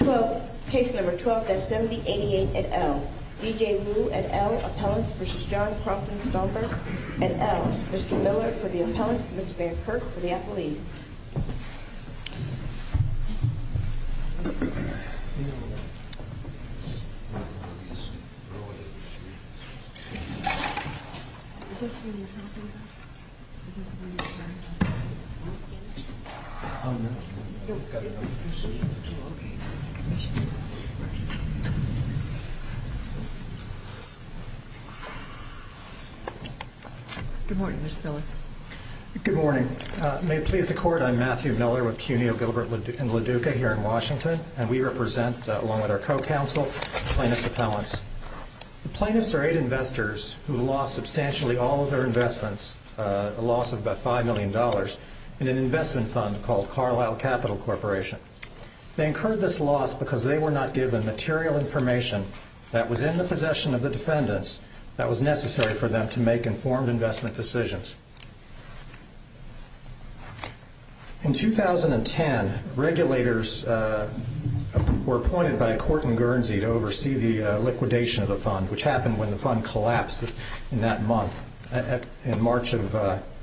Case number 12-7088 et al. DJ Wu et al. Appellants versus John Crompton Stomberg et al. Mr. Miller for the appellants, Mr. Van Kirk for the appellees. Good morning, Mr. Miller. Good morning. May it please the Court, I'm Matthew Miller with Cuneo, Gilbert, and LaDuca here in Washington, and we represent, along with our co-counsel, plaintiffs' appellants. The plaintiffs are 8 investors who lost substantially all of their investments, a loss of about $5 million, in an investment fund called Carlyle Capital Corporation. They incurred this loss because they were not given material information that was in the possession of the defendants that was necessary for them to make informed investment decisions. In 2010, regulators were appointed by a court in Guernsey to oversee the liquidation of the fund, which happened when the fund collapsed in that month, in March of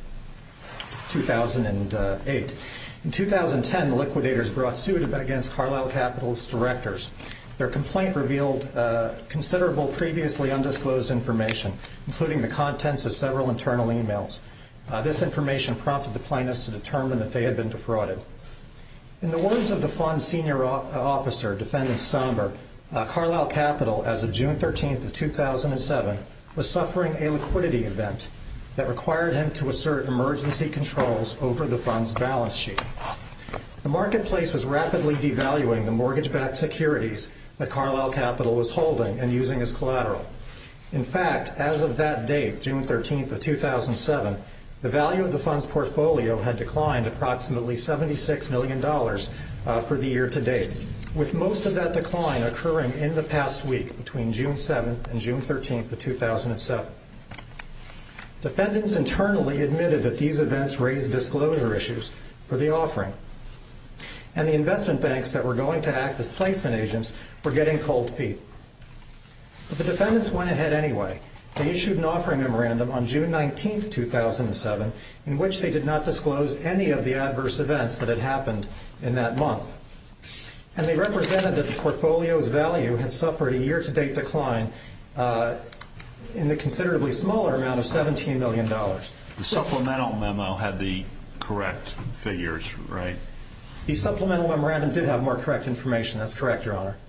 2008. In 2010, the liquidators brought suit against Carlyle Capital's directors. Their complaint revealed considerable previously undisclosed information, including the contents of several internal emails. This information prompted the plaintiffs to determine that they had been defrauded. In the words of the fund's senior officer, Defendant Stomberg, Carlyle Capital, as of June 13th of 2007, was suffering a liquidity event that required him to assert emergency controls over the fund's balance sheet. The marketplace was rapidly devaluing the mortgage-backed securities that Carlyle Capital was holding and using as collateral. In fact, as of that date, June 13th of 2007, the value of the fund's portfolio had declined approximately $76 million for the year to date, with most of that decline occurring in the past week between June 7th and June 13th of 2007. Defendants internally admitted that these events raised disclosure issues for the offering, and the investment banks that were going to act as placement agents were getting cold feet. But the defendants went ahead anyway. They issued an offering memorandum on June 19th, 2007, in which they did not disclose any of the adverse events that had happened in that month. And they represented that the portfolio's value had suffered a year-to-date decline in the considerably smaller amount of $17 million. The supplemental memo had the correct figures, right? The supplemental memorandum did have more correct information. That's correct, Your Honor.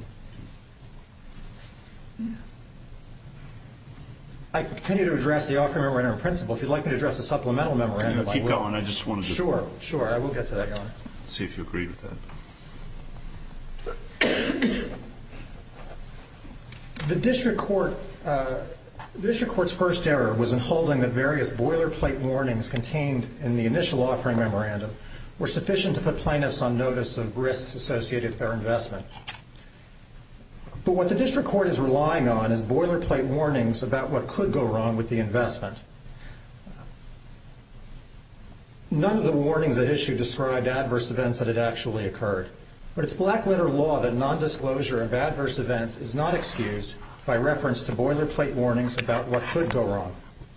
I continue to address the offering memorandum in principle. If you'd like me to address the supplemental memorandum, keep going. I just wanted to... Sure. I will get to that, Your Honor. See if you agree with that. The district court's first error was in holding that various boilerplate warnings contained in the initial offering memorandum were sufficient to put plaintiffs on notice of risks associated with their investment. But what the district court is relying on is boilerplate warnings about what could go wrong with the investment. None of the warnings at issue described adverse events that had actually occurred. But it's black-letter law that nondisclosure of adverse events is not excused by reference to boilerplate warnings about what could go wrong.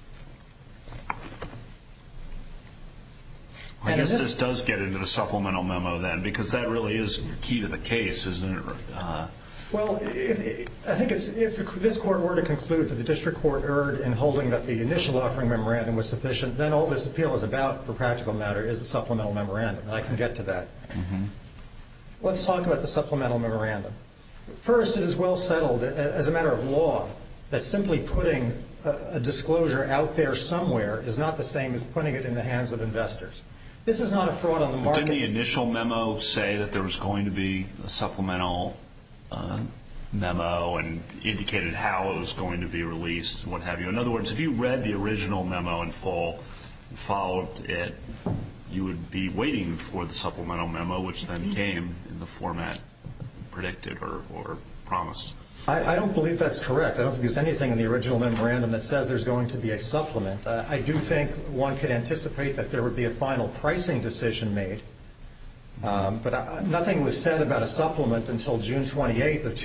I guess this does get into the supplemental memo then, because that really is key to the case, isn't it? Well, I think if this court were to conclude that the district court erred in holding that the initial offering memorandum was sufficient, then all this appeal is about, for practical matter, is the supplemental memorandum, and I can get to that. Mm-hmm. Let's talk about the supplemental memorandum. First, it is well settled as a matter of law that simply putting a disclosure out there somewhere is not the same as putting it in the hands of investors. This is not a fraud on the market. Didn't the initial memo say that there was going to be a supplemental memo and indicated how it was going to be released, what have you? In other words, if you read the original memo in full and followed it, you would be waiting for the supplemental memo, which then came in the format predicted or promised. I don't believe that's correct. I don't think there's anything in the original memorandum that says there's going to be a supplement. I do think one could anticipate that there would be a final pricing decision made But nothing was said about a supplement until June 28th of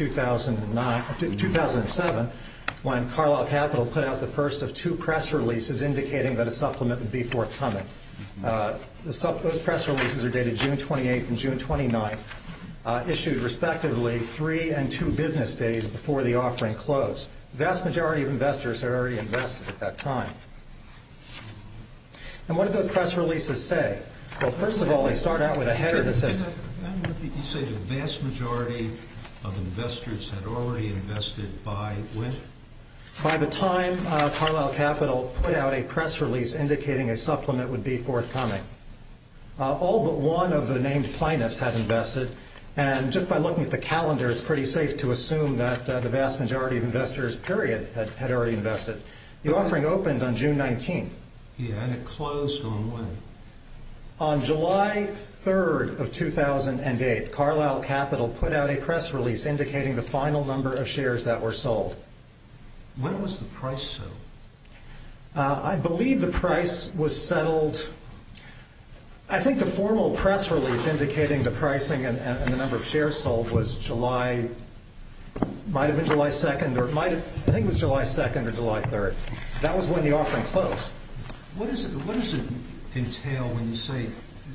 2007, when Carlyle Capital put out the first of two press releases indicating that a supplement would be forthcoming. Those press releases are dated June 28th and June 29th, issued respectively 3 and 2 business days before the offering closed. The vast majority of investors had already invested at that time. And what did those press releases say? Well, first of all, they start out with a header that says... You say the vast majority of investors had already invested by when? By the time Carlyle Capital put out a press release indicating a supplement would be forthcoming. All but one of the named plaintiffs had invested, and just by looking at the calendar, it's pretty safe to assume that the vast majority of investors, period, had already invested. The offering opened on June 19th. Yeah, and it closed on when? On July 3rd of 2008, Carlyle Capital put out a press release indicating the final number of shares that were sold. When was the price settled? I believe the price was settled... I think the formal press release indicating the pricing and the number of shares sold was July... might have been July 2nd, or I think it was July 2nd or July 3rd. That was when the offering closed. What does it entail when you say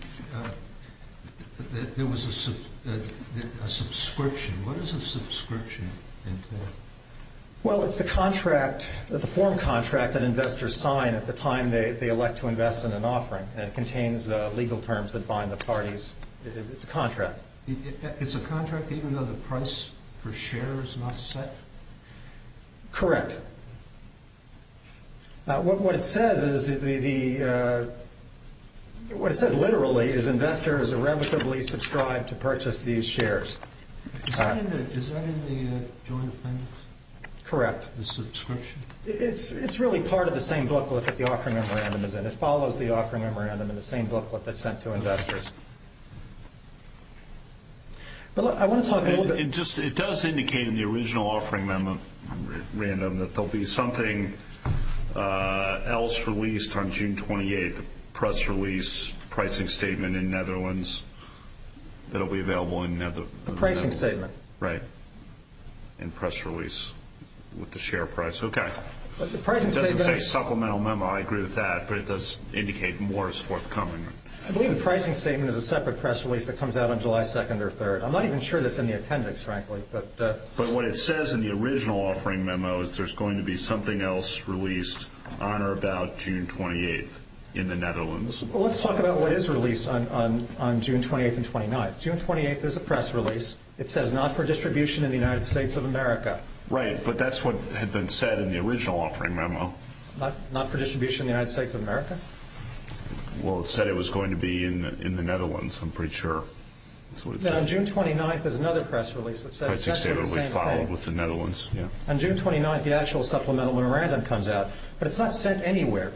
that there was a subscription? What does a subscription entail? Well, it's the contract, the form contract that investors sign at the time they elect to invest in an offering. And it contains legal terms that bind the parties. It's a contract. It's a contract even though the price per share is not set? Correct. What it says is what it says literally is investors irrevocably subscribe to purchase these shares. Is that in the joint appendix? Correct. The subscription? It's really part of the same booklet that the offering memorandum is in. It follows the offering memorandum in the same booklet that's sent to investors. But look, I want to talk a little bit... It does indicate in the original offering memorandum that there'll be something else released on June 28th, a press release, pricing statement in Netherlands that'll be available in Netherlands. A pricing statement. Right. And press release with the share price. Okay. But the pricing statement... It doesn't say supplemental memo. I agree with that, but it does indicate more is forthcoming. I believe the pricing statement is a separate press release that comes out on July 2nd or 3rd. I'm not even sure that's in the appendix, frankly. But what it says in the original offering memo is there's going to be something else released on or about June 28th in the Netherlands. Well, let's talk about what is released on June 28th and 29th. June 28th, there's a press release. It says not for distribution in the United States of America. Right, but that's what had been said in the original offering memo. Not for distribution in the United States of America? Well, it said it was going to be in the Netherlands, I'm pretty sure. That's what it said. Then on June 29th, there's another press release that says essentially the same thing. With the Netherlands, yeah. On June 29th, the actual supplemental memorandum comes out, but it's not sent anywhere.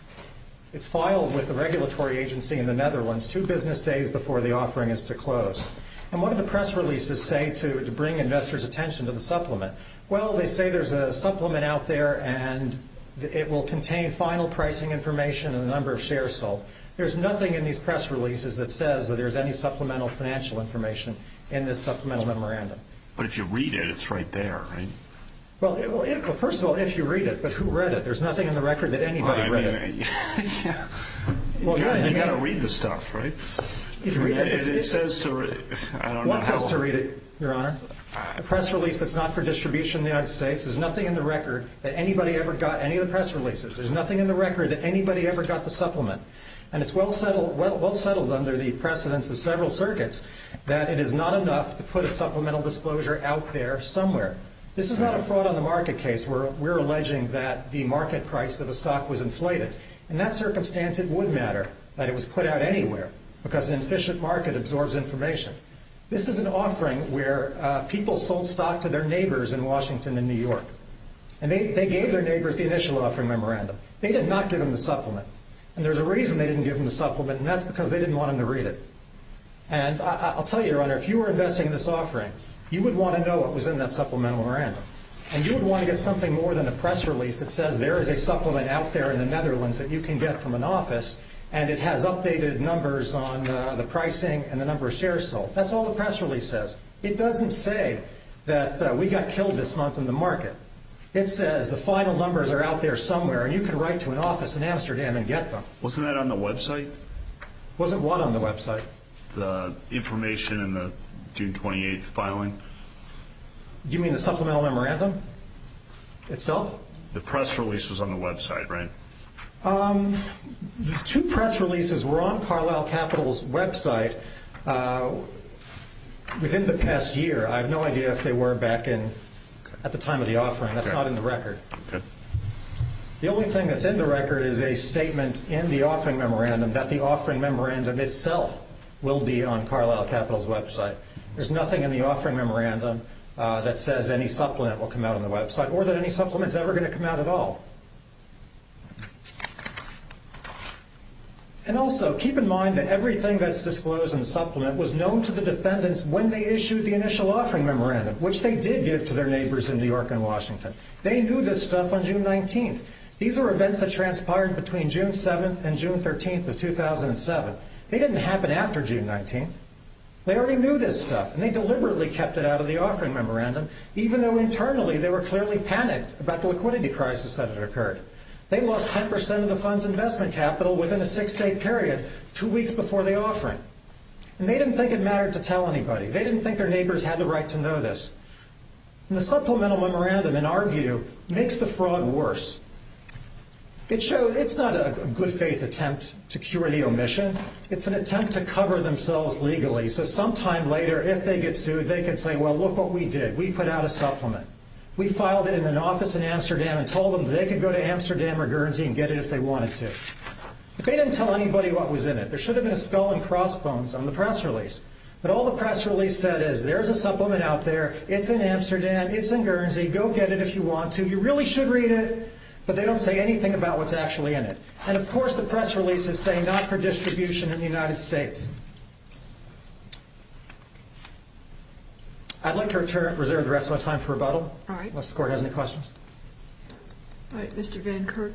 It's filed with the regulatory agency in the Netherlands 2 business days before the offering is to close. And what do the press releases say to bring investors' attention to the supplement? Well, they say there's a supplement out there and it will contain final pricing information and the number of shares sold. There's nothing in these press releases that says that there's any supplemental financial information in this supplemental memorandum. But if you read it, it's right there, right? Well, first of all, if you read it, but who read it? There's nothing in the record that anybody read it. Yeah. Well, you got to read the stuff, right? If you read it, it says to. I don't know. What says to read it, Your Honor? A press release that's not for distribution in the United States. There's nothing in the record that anybody ever got any of the press releases. There's nothing in the record that anybody ever got the supplement. And it's well settled under the precedence of several circuits that it is not enough to put a supplemental disclosure out there somewhere. This is not a fraud on the market case where we're alleging that the market price of a stock was inflated. In that circumstance, it would matter that it was put out anywhere because an efficient market absorbs information. This is an offering where people sold stock to their neighbors in Washington and New York. And they gave their neighbors the initial offering memorandum. They did not give them the supplement. And there's a reason they didn't give them the supplement, and that's because they didn't want them to read it. And I'll tell you, Your Honor, if you were investing in this offering, you would want to know what was in that supplemental memorandum. And you would want to get something more than a press release that says there is a supplement out there in the Netherlands that you can get from an office and it has updated numbers on the pricing and the number of shares sold. That's all the press release says. It doesn't say that we got killed this month in the market. It says the final numbers are out there somewhere, and you can write to an office in Amsterdam and get them. Wasn't that on the website? Wasn't what on the website? The information in the June 28th filing? Do you mean the supplemental memorandum itself? The press release was on the website, right? The two press releases were on Carlyle Capital's website within the past year. I have no idea if they were back at the time of the offering. That's not in the record. Okay. The only thing that's in the record is a statement in the offering memorandum that the offering memorandum itself will be on Carlyle Capital's website. There's nothing in the offering memorandum that says any supplement will come out on the website or that any supplement's ever going to come out at all. And also, keep in mind that everything that's disclosed in the supplement was known to the defendants when they issued the initial offering memorandum, which they did give to their neighbors in New York and Washington. They knew this stuff on June 19th. These are events that transpired between June 7th and June 13th of 2007. They didn't happen after June 19th. They already knew this stuff, and they deliberately kept it out of the offering memorandum, even though internally they were clearly panicked about the liquidity crisis that had occurred. They lost 10% of the fund's investment capital within a 6-day period, 2 weeks before the offering. And they didn't think it mattered to tell anybody. They didn't think their neighbors had the right to know this. And the supplemental memorandum, in our view, makes the fraud worse. It shows it's not a good faith attempt to cure the omission. It's an attempt to cover themselves legally. So sometime later, if they get sued, they can say, well, look what we did. We put out a supplement. We filed it in an office in Amsterdam and told them they could go to Amsterdam or Guernsey and get it if they wanted to. But they didn't tell anybody what was in it. There should have been a skull and crossbones on the press release. But all the press release said is, there's a supplement out there. It's in Amsterdam. It's in Guernsey. Go get it if you want to. You really should read it. But they don't say anything about what's actually in it. And, of course, the press releases say not for distribution in the United States. I'd like to reserve the rest of my time for rebuttal. All right. Unless the Court has any questions. All right, Mr. Van Kirk.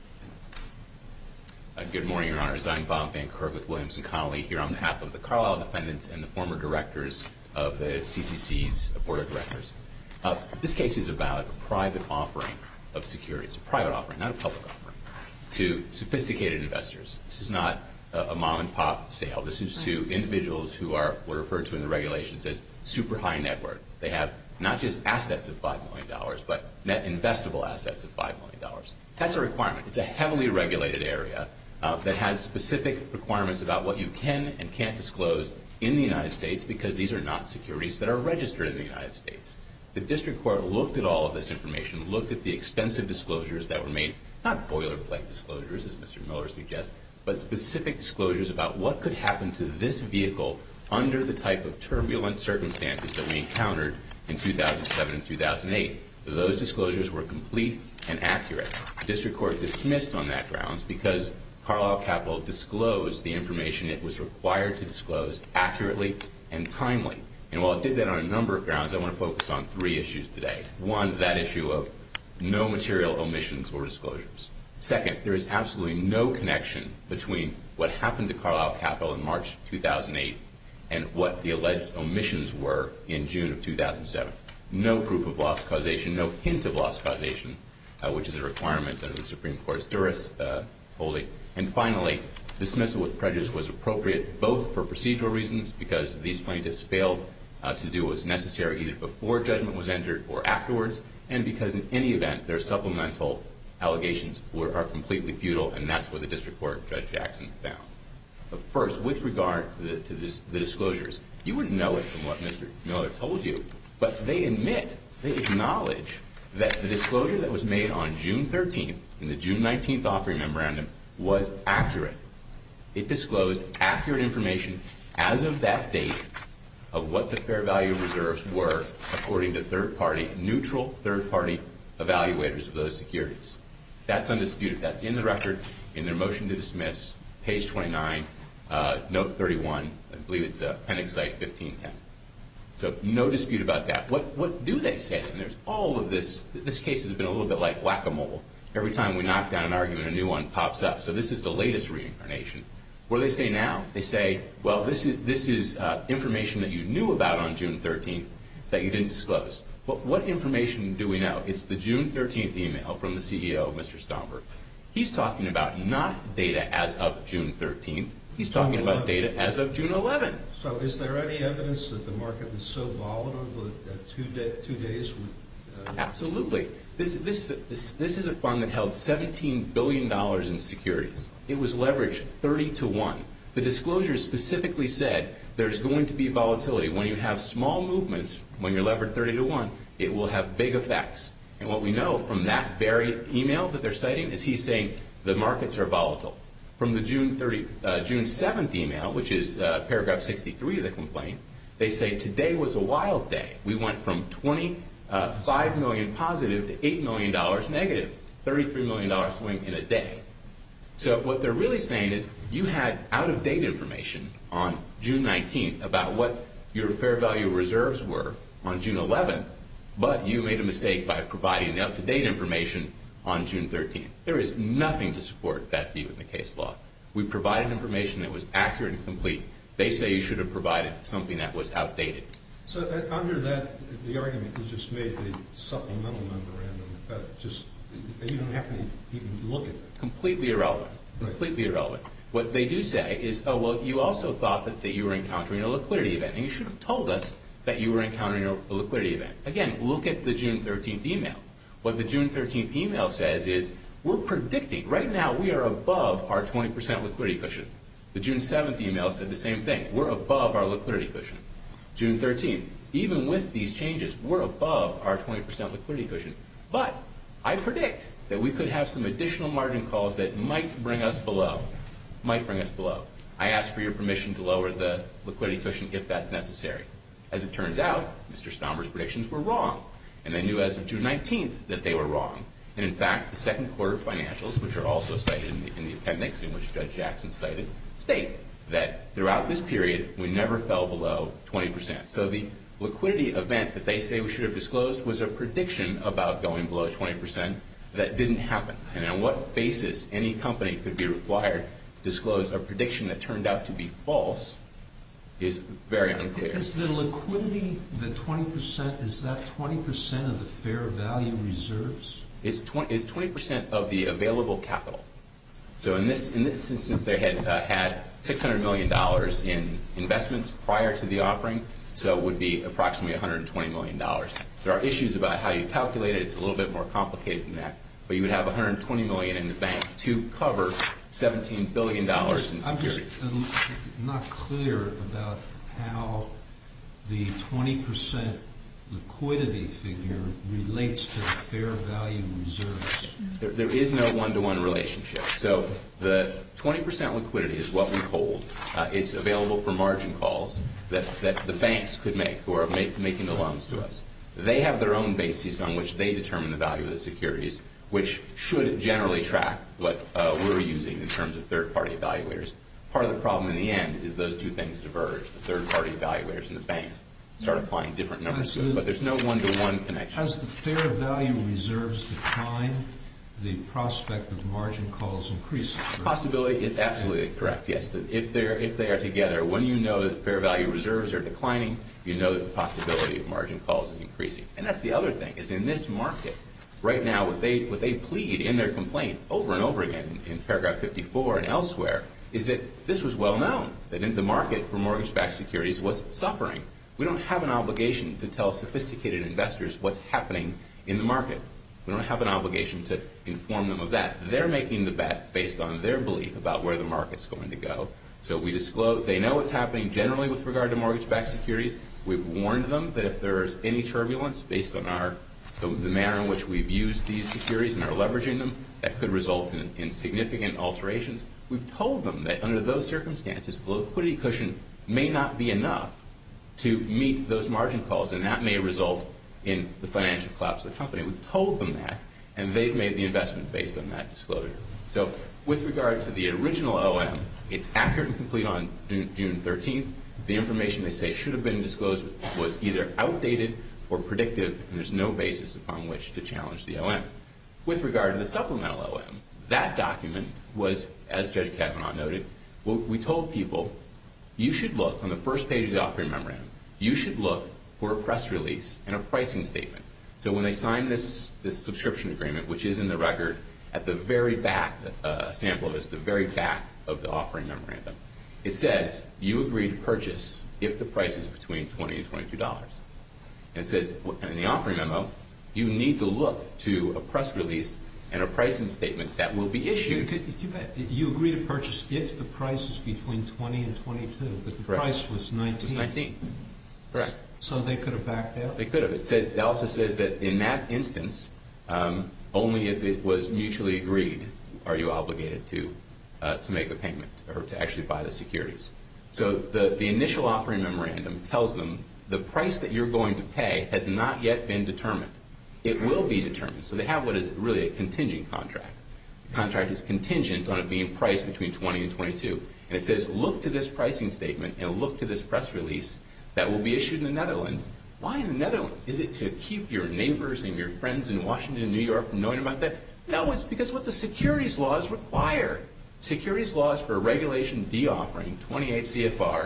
Good morning, Your Honors. I'm Bob Van Kirk with Williams & Connolly here on behalf of the Carlyle defendants and the former directors of the CCC's Board of Directors. This case is about a private offering of securities, a private offering, not a public offering, to sophisticated investors. This is not a mom-and-pop sale. This is to individuals who are what are referred to in the regulations as super high net worth. They have not just assets of $5 million, but net investable assets of $5 million. That's a requirement. It's a heavily regulated area that has specific requirements about what you can and can't disclose in the United States because these are not securities that are registered in the United States. The district court looked at all of this information, looked at the extensive disclosures that were made, not boilerplate disclosures, as Mr. Miller suggests, but specific disclosures about what could happen to this vehicle under the type of turbulent circumstances that we encountered in 2007 and 2008. Those disclosures were complete and accurate. The district court dismissed on that grounds because Carlyle Capital disclosed the information it was required to disclose accurately and timely. And while it did that on a number of grounds, I want to focus on 3 issues today. One, that issue of no material omissions or disclosures. Second, there is absolutely no connection between what happened to Carlyle Capital in March 2008 and what the alleged omissions were in June of 2007. No proof of loss causation, no hint of loss causation, which is a requirement under the Supreme Court's Duras holding. And finally, dismissal with prejudice was appropriate both for procedural reasons because these plaintiffs failed to do what was necessary either before judgment was entered or afterwards, and because in any event their supplemental allegations are completely futile, and that's what the district court, Judge Jackson, found. But first, with regard to the disclosures, you wouldn't know it from what Mr. Miller told you, but they acknowledge that the disclosure that was made on June 13th in the June 19th offering memorandum was accurate. It disclosed accurate information as of that date of what the fair value reserves were according to neutral third-party evaluators of those securities. That's undisputed. That's in the record in their motion to dismiss, page 29, note 31. I believe it's appendix site 1510. So no dispute about that. What do they say? And there's all of this. This case has been a little bit like whack-a-mole. Every time we knock down an argument, a new one pops up. So this is the latest reincarnation. What do they say now? They say, well, this is information that you knew about on June 13th that you didn't disclose. But what information do we know? It's the June 13th email from the CEO, Mr. Stomberg. He's talking about not data as of June 13th. He's talking about data as of June 11th. So is there any evidence that the market was so volatile that 2 days would... Absolutely. This is a fund that held $17 billion in securities. It was leveraged 30-1. The disclosure specifically said there's going to be volatility. When you have small movements, when you're levered 30-1, it will have big effects. And what we know from that very email that they're citing is he's saying the markets are volatile. From the June 7th email, which is paragraph 63 of the complaint, they say today was a wild day. We went from $25 million positive to $8 million negative, $33 million swing in a day. So what they're really saying is you had out-of-date information on June 19th about what your fair value reserves were on June 11th, but you made a mistake by providing the up-to-date information on June 13th. There is nothing to support that view in the case law. We provided information that was accurate and complete. They say you should have provided something that was outdated. So under that, the argument you just made, the supplemental memorandum, you don't have to even look at it. Completely irrelevant. Right. Completely irrelevant. What they do say is, oh, well, you also thought that you were encountering a liquidity event, and you should have told us that you were encountering a liquidity event. Again, look at the June 13th email. What the June 13th email says is we're predicting. Right now, we are above our 20% liquidity cushion. The June 7th email said the same thing. We're above our liquidity cushion. June 13th, even with these changes, we're above our 20% liquidity cushion. But I predict that we could have some additional margin calls that might bring us below. I ask for your permission to lower the liquidity cushion if that's necessary. As it turns out, Mr. Stomberg's predictions were wrong. And they knew as of June 19th that they were wrong. And in fact, the second quarter financials, which are also cited in the appendix in which Judge Jackson cited, state that throughout this period, we never fell below 20%. So the liquidity event that they say we should have disclosed was a prediction about going below 20% that didn't happen. And on what basis any company could be required to disclose a prediction that turned out to be false is very unclear. Is the liquidity, the 20%, is that 20% of the fair value reserves? It's 20% of the available capital. So in this instance, they had $600 million in investments prior to the offering, so it would be approximately $120 million. There are issues about how you calculate it. It's a little bit more complicated than that. But you would have $120 million in the bank to cover $17 billion in securities. I'm just not clear about how the 20% liquidity figure relates to the fair value reserves. There is no one-to-one relationship. So the 20% liquidity is what we hold. It's available for margin calls that the banks could make who are making the loans to us. They have their own bases on which they determine the value of the securities, which should generally track what we're using in terms of third-party evaluators. Part of the problem in the end is those two things diverge. The third-party evaluators and the banks start applying different numbers to it, but there's no one-to-one connection. As the fair value reserves decline, the prospect of margin calls increases. The possibility is absolutely correct, yes. If they are together, when you know that fair value reserves are declining, you know that the possibility of margin calls is increasing. And that's the other thing, is in this market, right now what they plead in their complaint over and over again in paragraph 54 and elsewhere is that this was well known, that in the market for mortgage-backed securities was suffering. We don't have an obligation to tell sophisticated investors what's happening in the market. We don't have an obligation to inform them of that. They're making the bet based on their belief about where the market's going to go. So we disclose, they know what's happening generally with regard to mortgage-backed securities. We've warned them that if there's any turbulence based on the manner in which we've used these securities and are leveraging them, that could result in significant alterations. We've told them that under those circumstances, the liquidity cushion may not be enough to meet those margin calls, and that may result in the financial collapse of the company. We've told them that, and they've made the investment based on that disclosure. So with regard to the original OM, it's accurate and complete on June 13th. The information they say should have been disclosed was either outdated or predictive, and there's no basis upon which to challenge the OM. With regard to the supplemental OM, that document was, as Judge Kavanaugh noted, we told people, you should look on the first page of the offering memorandum, you should look for a press release and a pricing statement. So when they signed this subscription agreement, which is in the record at the very back, a sample of it is the very back of the offering memorandum, it says you agree to purchase if the price is between $20 and $22. And it says in the offering memo, you need to look to a press release and a pricing statement that will be issued. You agree to purchase if the price is between 20 and 22, but the price was 19. It was 19. Correct. So they could have backed out? They could have. It also says that in that instance, only if it was mutually agreed are you obligated to make a payment or to actually buy the securities. So the initial offering memorandum tells them the price that you're going to pay has not yet been determined. It will be determined. So they have what is really a contingent contract. The contract is contingent on it being priced between 20 and 22. And it says look to this pricing statement and look to this press release that will be issued in the Netherlands. Why in the Netherlands? Is it to keep your neighbors and your friends in Washington and New York from knowing about that? No, it's because what the securities laws require. Securities laws for Regulation D offering, 28 CFR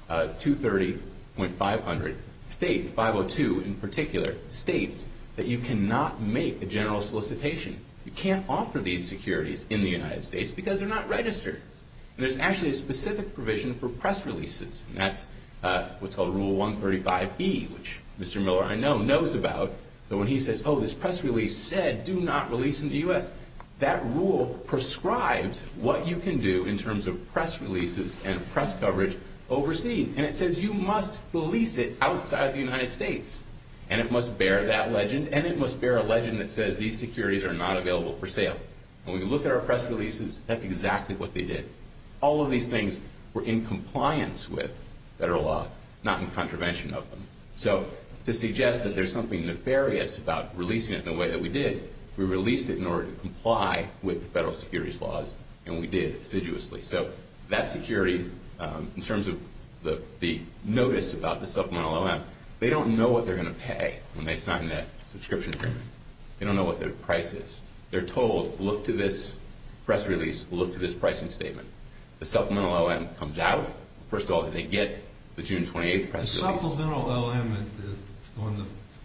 230.500, state 502 in particular, states that you cannot make a general solicitation. You can't offer these securities in the United States because they're not registered. And there's actually a specific provision for press releases, and that's what's called Rule 135E, which Mr. Miller, I know, knows about. But when he says, oh, this press release said do not release in the U.S., that rule prescribes what you can do in terms of press releases and press coverage overseas. And it says you must release it outside the United States. And it must bear that legend, and it must bear a legend that says these securities are not available for sale. And when we look at our press releases, that's exactly what they did. All of these things were in compliance with federal law, not in contravention of them. So to suggest that there's something nefarious about releasing it in the way that we did, we released it in order to comply with the federal securities laws, and we did assiduously. So that security, in terms of the notice about the supplemental OM, they don't know what they're going to pay when they sign that subscription agreement. They don't know what their price is. They're told, look to this press release, look to this pricing statement. The supplemental OM comes out. First of all, they get the June 28th press release. The supplemental OM on the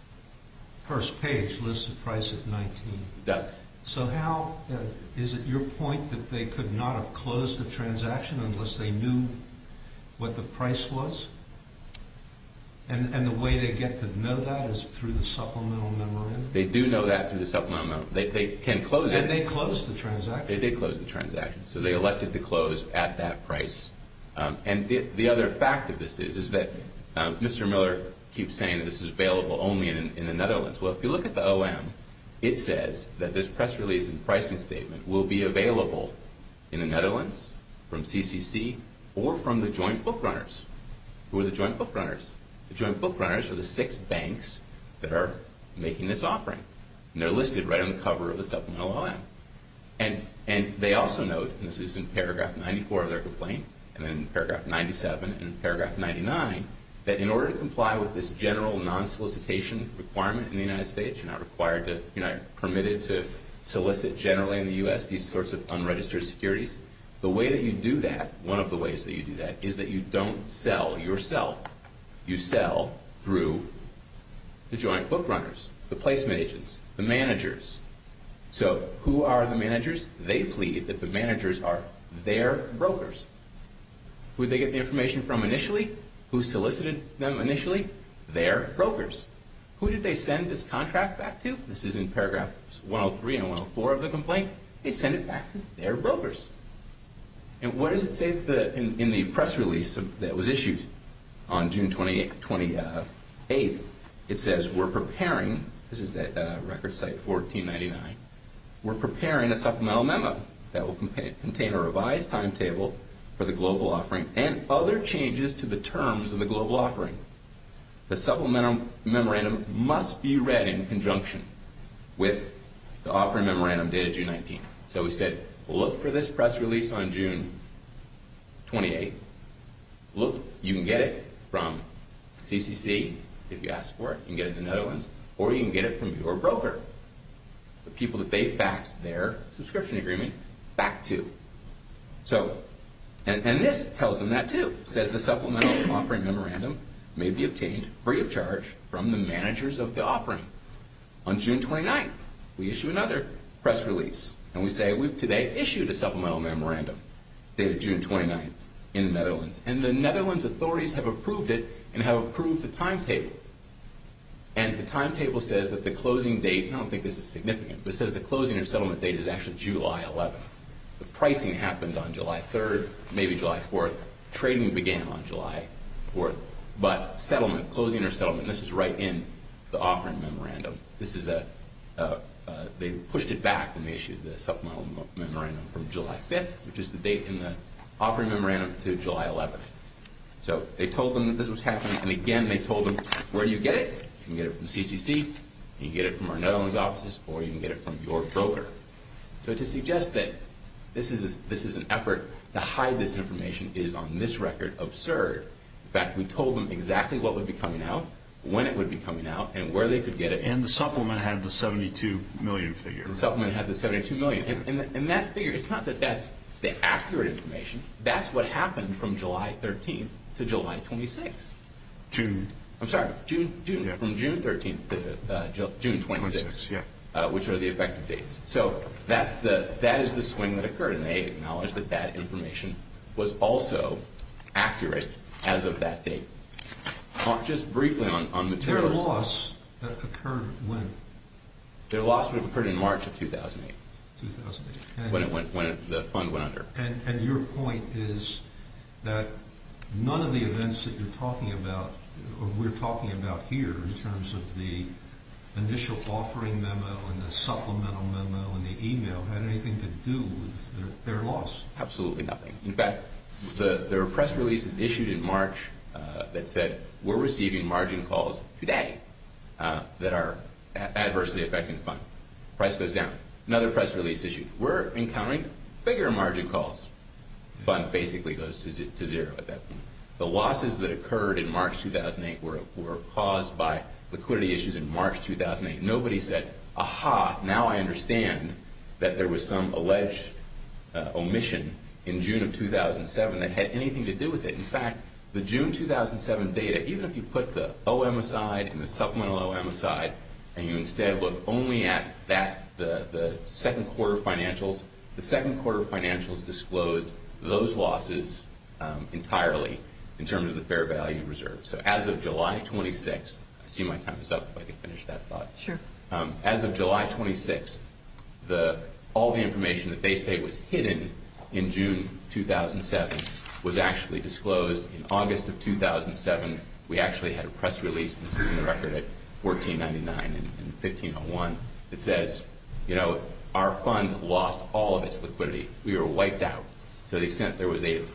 first page lists the price at 19. It does. So how is it your point that they could not have closed the transaction unless they knew what the price was? And the way they get to know that is through the supplemental memorandum? They do know that through the supplemental memorandum. They can close it. And they closed the transaction. They did close the transaction. So they elected to close at that price. And the other fact of this is that Mr. Miller keeps saying that this is available only in the Netherlands. Well, if you look at the OM, it says that this press release and pricing statement will be available in the Netherlands from CCC or from the joint book runners. Who are the joint book runners? The joint book runners are the 6 banks that are making this offering. And they're listed right on the cover of the supplemental OM. And they also note, and this is in paragraph 94 of their complaint, and then in paragraph 97 and in paragraph 99, that in order to comply with this general non-solicitation requirement in the United States, you're not permitted to solicit generally in the U.S. these sorts of unregistered securities. The way that you do that, one of the ways that you do that, is that you don't sell yourself. You sell through the joint book runners, the placement agents, the managers. So who are the managers? They plead that the managers are their brokers. Who did they get the information from initially? Who solicited them initially? Their brokers. Who did they send this contract back to? This is in paragraphs 103 and 104 of the complaint. They send it back to their brokers. And what does it say in the press release that was issued on June 28th? It says, we're preparing, this is at record site 1499, we're preparing a supplemental memo that will contain a revised timetable for the global offering and other changes to the terms of the global offering. The supplemental memorandum must be read in conjunction with the offering memorandum dated June 19th. So we said, look for this press release on June 28th. Look, you can get it from CCC if you ask for it. You can get it in the Netherlands, or you can get it from your broker. the people that they faxed their subscription agreement back to. So, and this tells them that too. It says the supplemental offering memorandum may be obtained free of charge from the managers of the offering. On June 29th, we issue another press release, and we say we've today issued a supplemental memorandum dated June 29th in the Netherlands, and the Netherlands authorities have approved it and have approved the timetable. And the timetable says that the closing date, I don't think this is significant, but it says the closing or settlement date is actually July 11th. The pricing happened on July 3rd, maybe July 4th. Trading began on July 4th. But settlement, closing or settlement, this is right in the offering memorandum. This is they pushed it back when they issued the supplemental memorandum from July 5th, which is the date in the offering memorandum, to July 11th. So they told them that this was happening, and again they told them, where do you get it? You can get it from CCC, you can get it from our Netherlands offices, or you can get it from your broker. So to suggest that this is an effort to hide this information is, on this record, absurd. In fact, we told them exactly what would be coming out, when it would be coming out, and where they could get it. And the supplement had the $72 million figure. The supplement had the $72 million. And that figure, it's not that that's the accurate information. That's what happened from July 13th to July 26th. June. I'm sorry, June Yeah. from June 13th to June 26th, yeah. Which are the effective dates. So that is the swing that occurred, and they acknowledged that information was also accurate as of that date. Just briefly on material. Their loss occurred when? Their loss would have occurred in March of 2008. 2008. When the fund went under. And your point is that none of the events that you're talking about, or we're talking about here, in terms of the initial offering memo and the supplemental memo and the email, had anything to do with their loss? Absolutely nothing. In fact, there were press releases issued in March that said, we're receiving margin calls today that are adversely affecting the fund. Price goes down. Another press release issued. We're encountering bigger margin calls. Fund basically goes to zero at that point. The losses that occurred in March 2008 were caused by liquidity issues in March 2008. Nobody said, aha, now I understand that there was some alleged omission in June of 2007 that had anything to do with it. In fact, the June 2007 data, even if you put the OM aside and the supplemental OM aside, and you instead look only at the second quarter financials, the second quarter financials disclosed those losses entirely in terms of the fair value reserve. So as of July 26th, I see my time is up, if I can finish that thought. Sure. As of July 26th, all the information that they say was hidden in June 2007 was actually disclosed in August of 2007. We actually had a press release, this is in the record at 1499 and 1501, that says, our fund lost all of its liquidity. We were wiped out. To the extent there was a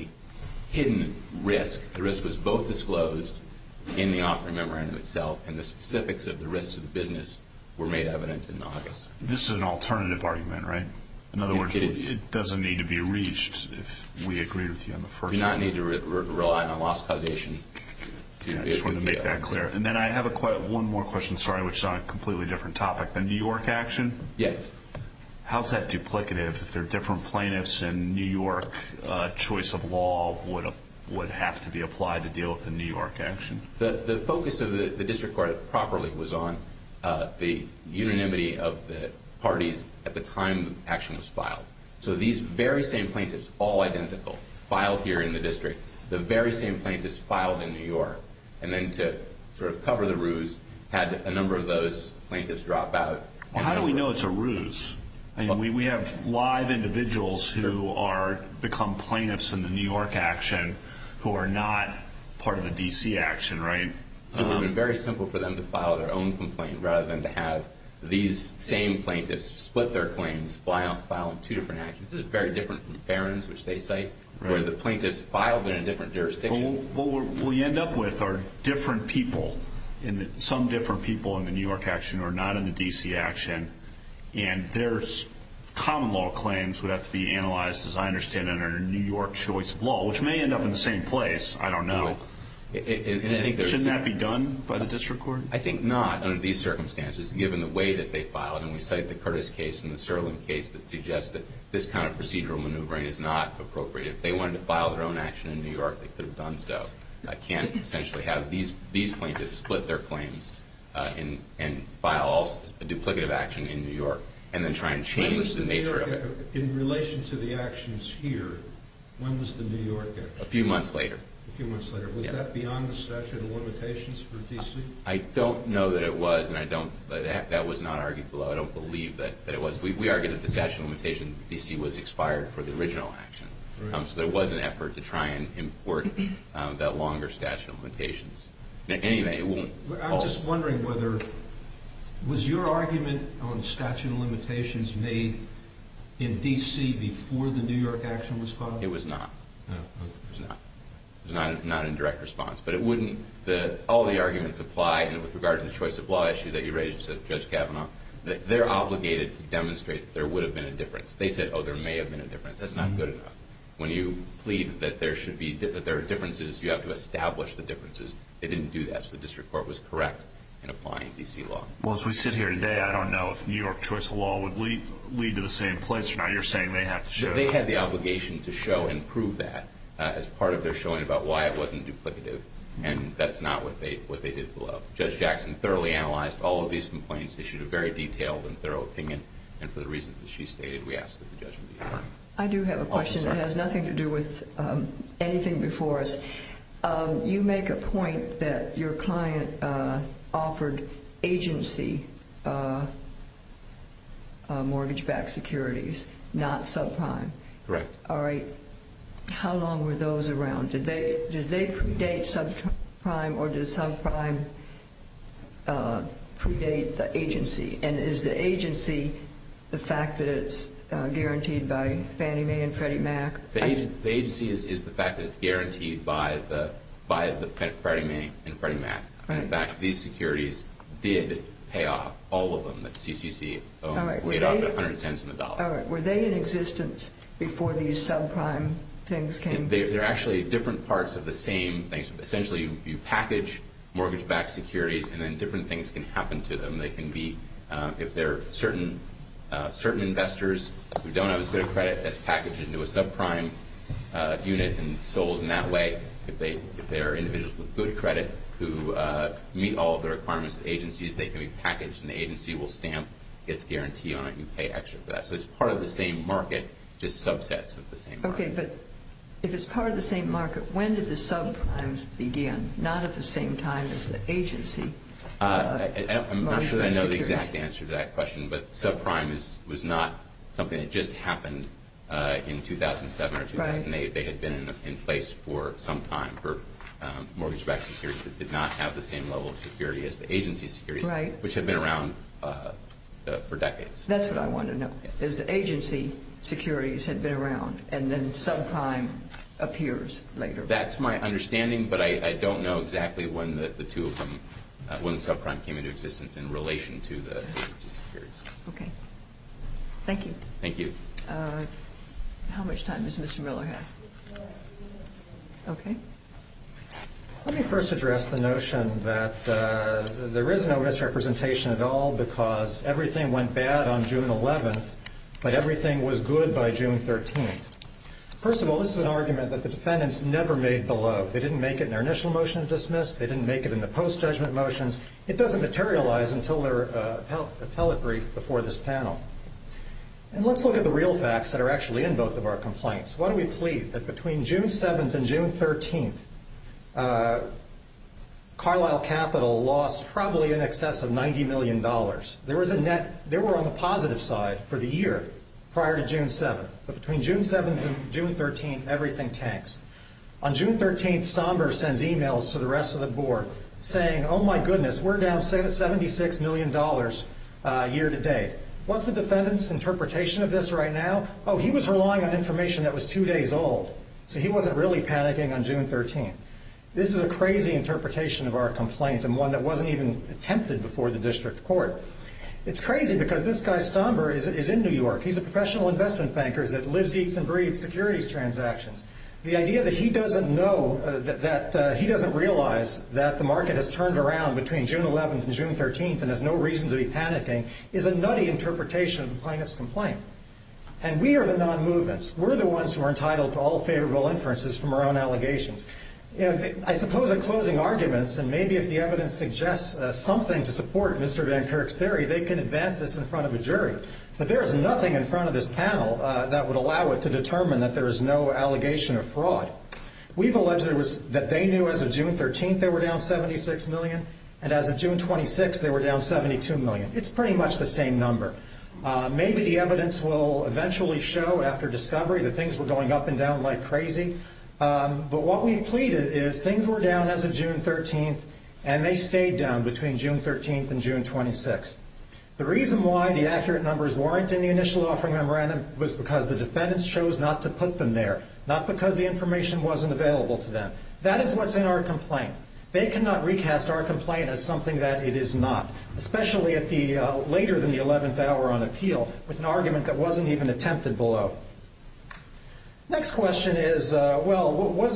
hidden risk, the risk was both disclosed in the offering memorandum itself, and the specifics of the risks to the business were made evident in August. This is an alternative argument, right? In other words, it doesn't need to be reached if we agreed with you on the first one. You do not need to rely on loss causation. I just wanted to make that clear. And then I have one more question, which is on a completely different topic. The New York action? Yes. How's that duplicative? If there are different plaintiffs in New York, choice of law would have to be applied to deal with the New York action? The focus of the district court properly was on the unanimity of the parties at the time the action was filed. So these very same plaintiffs, all identical, filed here in the district. The very same plaintiffs filed in New York. And then to sort of cover the ruse, had a number of those plaintiffs drop out. Well, how do we know it's a ruse? I mean, we have live individuals who become plaintiffs in the New York action who are not part of the D.C. action, right? So it would have been very simple for them to file their own complaint rather than to have these same plaintiffs split their claims, file in two different actions. This is very different from Barron's, which they cite, where the plaintiffs filed in a different jurisdiction. What we end up with are different people, some different people in the New York action who are not in the D.C. action, and their common law claims would have to be analyzed, as I understand it, under New York choice of law, which may end up in the same place. I don't know. And I think shouldn't that be done by the district court? I think not under these circumstances, given the way that they filed. And we cite the Curtis case and the Sterling case that suggests that this kind of procedural maneuvering is not appropriate. If they wanted to file their own action in New York, they could have done so. I can't essentially have these plaintiffs split their claims and file a duplicative action in New York and then try and change the nature of it. In relation to the actions here, when was the New York action? A few months later. A few months later. Was that beyond the statute of limitations for D.C.? I don't know that it was, and that was not argued below. I don't believe that it was. We argued that the statute of limitations in D.C. was expired for the original action. Right. So there was an effort to try and import that longer statute of limitations. Anyway, it won't. I'm just wondering whether was your argument on statute of limitations made in D.C. before the New York action was filed? It was not. No, it was not. It was not in direct response. But it wouldn't. All the arguments apply, and with regard to the choice of law issue that you raised, Judge Kavanaugh, they're obligated to demonstrate that there would have been a difference. They said, there may have been a difference. That's not good enough. When you plead that there are differences, you have to establish the differences. They didn't do that, so the district court was correct in applying D.C. law. Well, as we sit here today, I don't know if New York choice of law would lead to the same place or not. You're saying they have to show. They had the obligation to show and prove that as part of their showing about why it wasn't duplicative, and that's not what they did below. Judge Jackson thoroughly analyzed all of these complaints, issued a very detailed and thorough opinion, and for the reasons that she stated, we ask that the judgment be affirmed. I do have a question that has nothing to do with anything before us. You make a point that your client offered agency mortgage-backed securities, not subprime. Correct. All right. How long were those around? Did they predate subprime, or did subprime predate the agency? And is the agency the fact that it's guaranteed by Fannie Mae and Freddie Mac? The agency is the fact that it's guaranteed by the Freddie Mae and Freddie Mac. Right. In fact, these securities did pay off, all of them, that CCC paid off at 100 cents on the dollar. All right. Were they in existence before these subprime things came? They're actually different parts of the same thing. So essentially, you package mortgage-backed securities, and then different things can happen to them. They can be, if they're certain investors who don't have as good a credit, that's packaged into a subprime unit and sold in that way. If they are individuals with good credit who meet all of the requirements of the agencies, they can be packaged, and the agency will stamp its guarantee on it. You pay extra for that. So it's part of the same market, just subsets of the same market. Okay, but if it's part of the same market, when did the subprimes begin? Not at the same time as the agency. I'm not sure that I know the exact answer to that question, but subprime was not something that just happened in 2007 or 2008. Right. They had been in place for some time for mortgage-backed securities that did not have the same level of security as the agency securities, right, which have been around for decades. That's what I want to know. Yes. Is the agency securities had been around, and then subprime appears later? That's my understanding, but I don't know exactly when the two of them, when subprime came into existence in relation to the agency securities. Okay. Thank you. Thank you. How much time does Mr. Miller have? Okay. Let me first address the notion that there is no misrepresentation at all because everything went bad on June 11th, but everything was good by June 13th. First of all, this is an argument that the defendants never made below. They didn't make it in their initial motion to dismiss. They didn't make it in the post-judgment motions. It doesn't materialize until their appellate brief before this panel. And let's look at the real facts that are actually in both of our complaints. What do we plead? That between June 7th and June 13th, Carlyle Capital lost probably in excess of $90 million. There was a net, they were on the positive side for the year prior to June 7th. But between June 7th and June 13th, everything tanks. On June 13th, Stomber sends emails to the rest of the board saying, oh my goodness, we're down $76 million year to date. What's the defendant's interpretation of this right now? Oh, he was relying on information that was 2 days old, so he wasn't really panicking on June 13th. This is a crazy interpretation of our complaint and one that wasn't even attempted before the district court. It's crazy because this guy Stomber is in New York. He's a professional investment banker that lives, eats, and breathes securities transactions. The idea that he doesn't know, that he doesn't realize that the market has turned around between June 11th and June 13th and has no reason to be panicking is a nutty interpretation of the plaintiff's complaint. And we are the non-movements. We're the ones who are entitled to all favorable inferences from our own allegations. I suppose at closing arguments, and maybe if the evidence suggests something to support Mr. Van Kirk's theory, they can advance this in front of a jury. But there is nothing in front of this panel that would allow it to determine that there is no allegation of fraud. We've alleged that they knew as of June 13th they were down $76 million, and as of June 26th they were down $72 million. It's pretty much the same number. Maybe the evidence will eventually show after discovery that things were going up and down like crazy. But what we've pleaded is things were down as of June 13th, and they stayed down between June 13th and June 26th. The reason why the accurate numbers weren't in the initial offering memorandum was because the defendants chose not to put them there, not because the information wasn't available to them. That is what's in our complaint. They cannot recast our complaint as something that it is not, especially at the later than the 11th hour on appeal with an argument that wasn't even attempted below. Next question is, were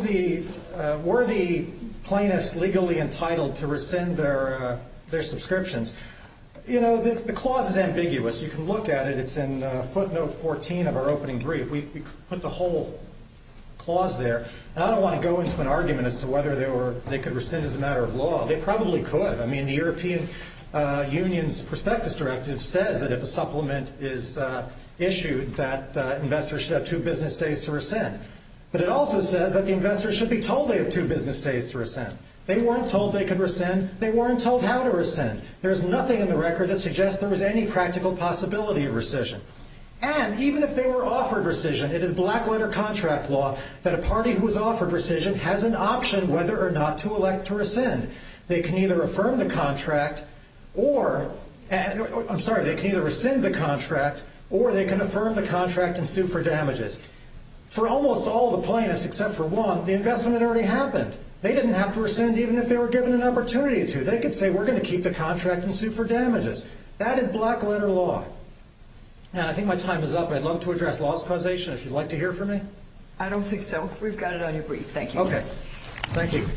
the plaintiffs legally entitled to rescind their subscriptions? The clause is ambiguous. You can look at it. It's in footnote 14 of our opening brief. We put the whole clause there. And I don't want to go into an argument as to whether they could rescind as a matter of law. They probably could. I mean, the European Union's prospectus directive says that if a supplement is issued, that investors should have 2 business days to rescind. But it also says that the investors should be told they have 2 business days to rescind. They weren't told they could rescind. They weren't told how to rescind. There's nothing in the record that suggests there was any practical possibility of rescission. And even if they were offered rescission, it is black-letter contract law that a party who is offered rescission has an option whether or not to elect to rescind. They can either affirm the contract they can either rescind the contract or they can affirm the contract and sue for damages. For almost all the plaintiffs except for one, the investment had already happened. They didn't have to rescind even if they were given an opportunity to. They could say, we're going to keep the contract and sue for damages. That is black-letter law. And I think my time is up. I'd love to address loss causation if you'd like to hear from me. I don't think so. We've got it on your brief. Thank you. Okay. Thank you.